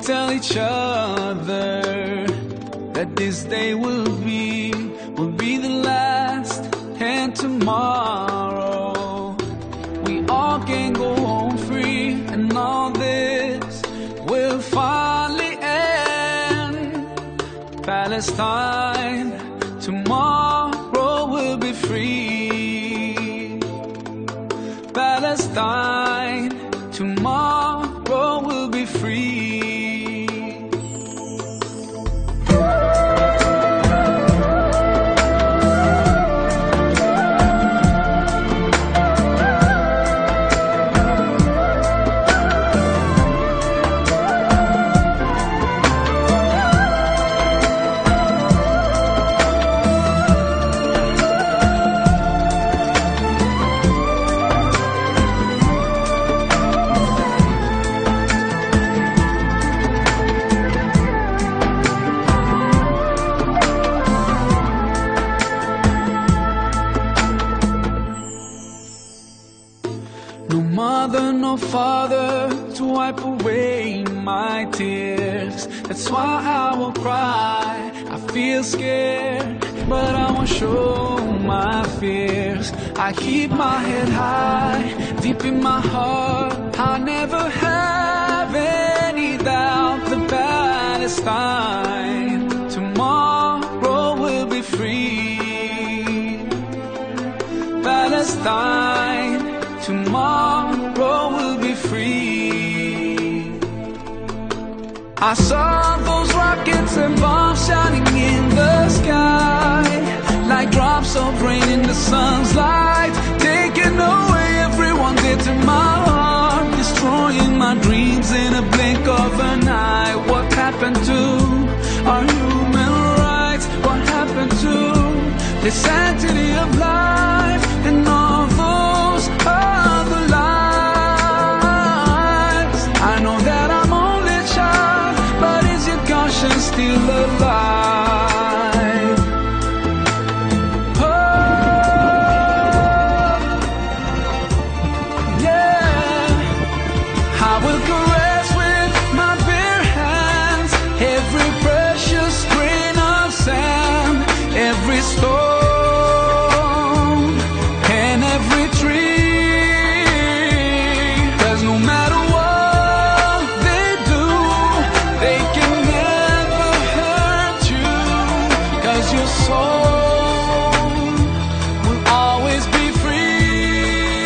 tell each other that this day will be the last, and tomorrow we all can go home free, and all this will finally end. Palestine, tomorrow will be free. Palestine, tomorrow will be free. No mother, no father to wipe away my tears. That's why I will cry. I feel scared, but I won't show my fears. I keep my head high, deep in my heart. I never have any doubt that Palestine tomorrow will be free. Palestine, tomorrow will be free. I saw those rockets and bombs shining in the sky, like drops of rain in the sun's light, taking away everyone dear to my heart, destroying my dreams in a blink of an eye. What happened to our human rights? What happened to the sanctity of life and all those other lives? I know that I'm only a child, but is your conscience still alive? Oh, yeah. I will caress with my bare hands every precious grain of sand, every stone and every tree. 'Cause no matter what they do, they can never hurt you. 'Cause your soul will always be free.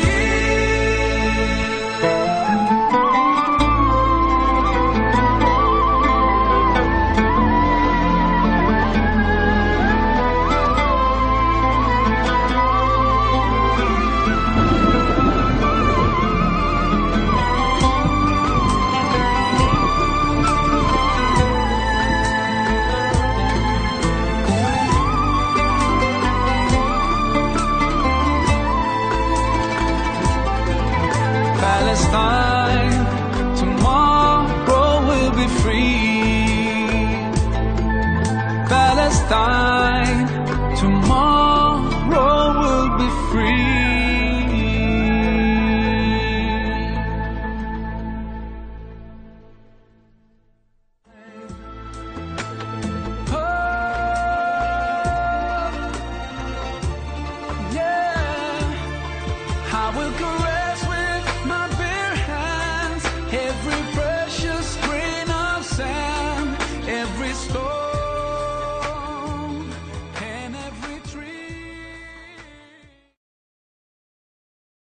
Palestine, tomorrow will be free. Palestine,